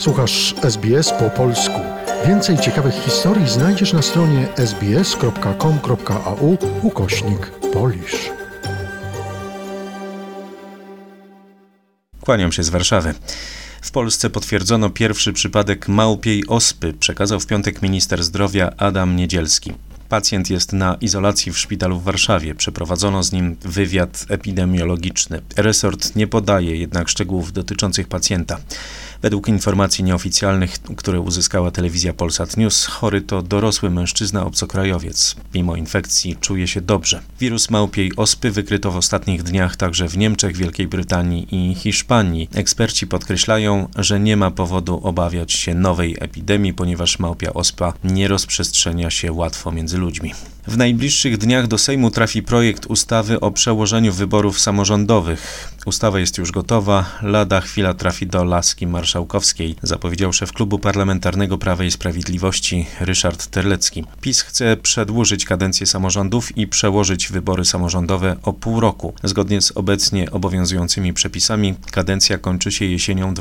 Słuchasz SBS po polsku. Więcej ciekawych historii znajdziesz na stronie sbs.com.au/Polish. Kłaniam się z Warszawy. W Polsce potwierdzono pierwszy przypadek małpiej ospy, przekazał w piątek minister zdrowia Adam Niedzielski. Pacjent jest na izolacji w szpitalu w Warszawie. Przeprowadzono z nim wywiad epidemiologiczny. Resort nie podaje jednak szczegółów dotyczących pacjenta. Według informacji nieoficjalnych, które uzyskała telewizja Polsat News, chory to dorosły mężczyzna obcokrajowiec. Mimo infekcji czuje się dobrze. Wirus małpiej ospy wykryto w ostatnich dniach także w Niemczech, Wielkiej Brytanii i Hiszpanii. Eksperci podkreślają, że nie ma powodu obawiać się nowej epidemii, ponieważ małpia ospa nie rozprzestrzenia się łatwo między ludźmi. W najbliższych dniach do Sejmu trafi projekt ustawy o przełożeniu wyborów samorządowych. Ustawa jest już gotowa, lada chwila trafi do laski marszałkowskiej, zapowiedział szef Klubu Parlamentarnego Prawa i Sprawiedliwości Ryszard Terlecki. PiS chce przedłużyć kadencję samorządów i przełożyć wybory samorządowe o pół roku. Zgodnie z obecnie obowiązującymi przepisami kadencja kończy się jesienią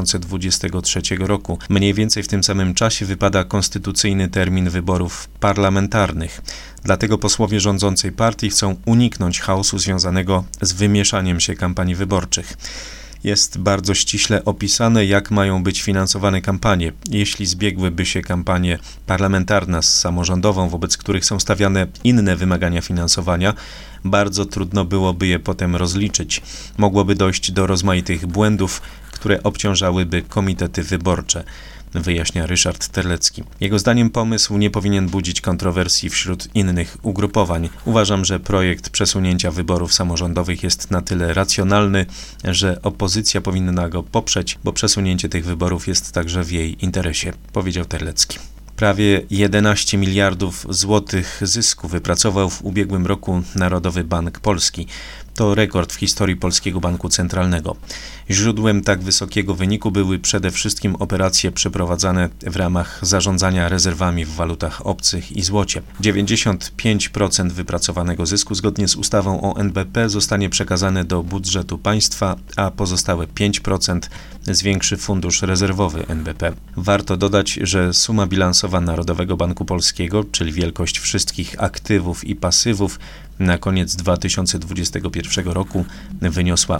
2023 roku. Mniej więcej w tym samym czasie wypada konstytucyjny termin wyborów parlamentarnych. Dlatego posłowie rządzącej partii chcą uniknąć chaosu związanego z wymieszaniem się kampanii wyborczych. Jest bardzo ściśle opisane, jak mają być finansowane kampanie. Jeśli zbiegłyby się kampanie parlamentarna z samorządową, wobec których są stawiane inne wymagania finansowania, bardzo trudno byłoby je potem rozliczyć. Mogłoby dojść do rozmaitych błędów, które obciążałyby komitety wyborcze, wyjaśnia Ryszard Terlecki. Jego zdaniem pomysł nie powinien budzić kontrowersji wśród innych ugrupowań. Uważam, że projekt przesunięcia wyborów samorządowych jest na tyle racjonalny, że opozycja powinna go poprzeć, bo przesunięcie tych wyborów jest także w jej interesie, powiedział Terlecki. Prawie 11 miliardów złotych zysku wypracował w ubiegłym roku Narodowy Bank Polski. To rekord w historii Polskiego Banku Centralnego. Źródłem tak wysokiego wyniku były przede wszystkim operacje przeprowadzane w ramach zarządzania rezerwami w walutach obcych i złocie. 95% wypracowanego zysku zgodnie z ustawą o NBP zostanie przekazane do budżetu państwa, a pozostałe 5% zwiększy fundusz rezerwowy NBP. Warto dodać, że suma bilansowa Narodowego Banku Polskiego, czyli wielkość wszystkich aktywów i pasywów, na koniec 2021 roku wyniosła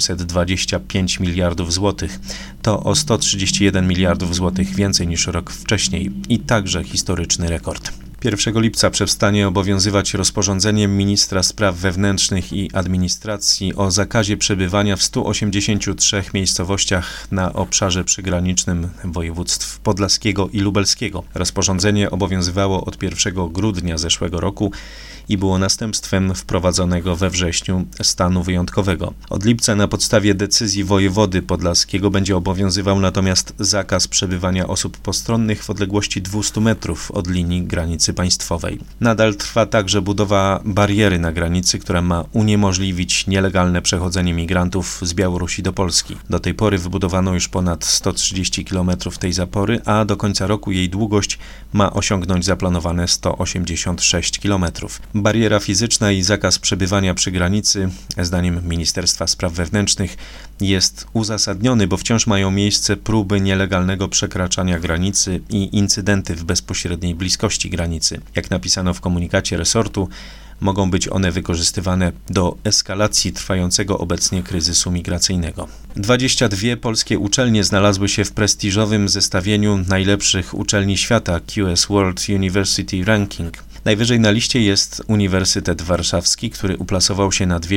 825 miliardów złotych. To o 131 miliardów złotych więcej niż rok wcześniej i także historyczny rekord. 1 lipca przestanie obowiązywać rozporządzenie ministra spraw wewnętrznych i administracji o zakazie przebywania w 183 miejscowościach na obszarze przygranicznym województw podlaskiego i lubelskiego. Rozporządzenie obowiązywało od 1 grudnia zeszłego roku i było następstwem wprowadzonego we wrześniu stanu wyjątkowego. Od lipca na podstawie decyzji wojewody podlaskiego będzie obowiązywał natomiast zakaz przebywania osób postronnych w odległości 200 metrów od linii granicy państwowej. Nadal trwa także budowa bariery na granicy, która ma uniemożliwić nielegalne przechodzenie migrantów z Białorusi do Polski. Do tej pory wybudowano już ponad 130 km tej zapory, a do końca roku jej długość ma osiągnąć zaplanowane 186 km. Bariera fizyczna i zakaz przebywania przy granicy, zdaniem Ministerstwa Spraw Wewnętrznych, jest uzasadniony, bo wciąż mają miejsce próby nielegalnego przekraczania granicy i incydenty w bezpośredniej bliskości granicy. Jak napisano w komunikacie resortu, mogą być one wykorzystywane do eskalacji trwającego obecnie kryzysu migracyjnego. 22 polskie uczelnie znalazły się w prestiżowym zestawieniu najlepszych uczelni świata QS World University Ranking. Najwyżej na liście jest Uniwersytet Warszawski, który uplasował się na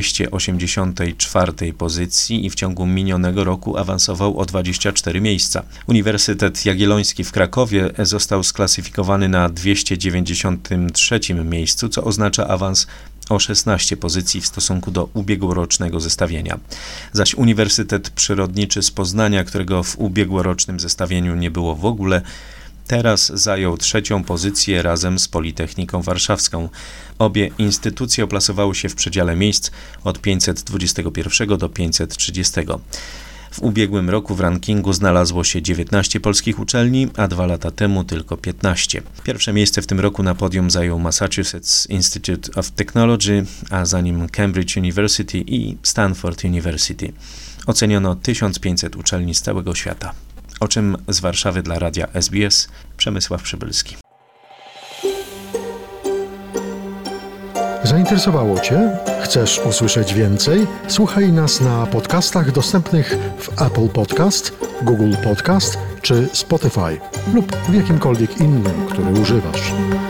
284 pozycji i w ciągu minionego roku awansował o 24 miejsca. Uniwersytet Jagielloński w Krakowie został sklasyfikowany na 293 miejscu, co oznacza awans o 16 pozycji w stosunku do ubiegłorocznego zestawienia. Zaś Uniwersytet Przyrodniczy z Poznania, którego w ubiegłorocznym zestawieniu nie było w ogóle, teraz zajął 3. pozycję razem z Politechniką Warszawską. Obie instytucje oplasowały się w przedziale miejsc od 521 do 530. W ubiegłym roku w rankingu znalazło się 19 polskich uczelni, a 2 lata temu tylko 15. Pierwsze miejsce w tym roku na podium zajął Massachusetts Institute of Technology, a za nim Cambridge University i Stanford University. Oceniono 1500 uczelni z całego świata. O czym z Warszawy dla radia SBS Przemysław Przybylski. Zainteresowało Cię? Chcesz usłyszeć więcej? Słuchaj nas na podcastach dostępnych w Apple Podcast, Google Podcast czy Spotify lub w jakimkolwiek innym, który używasz.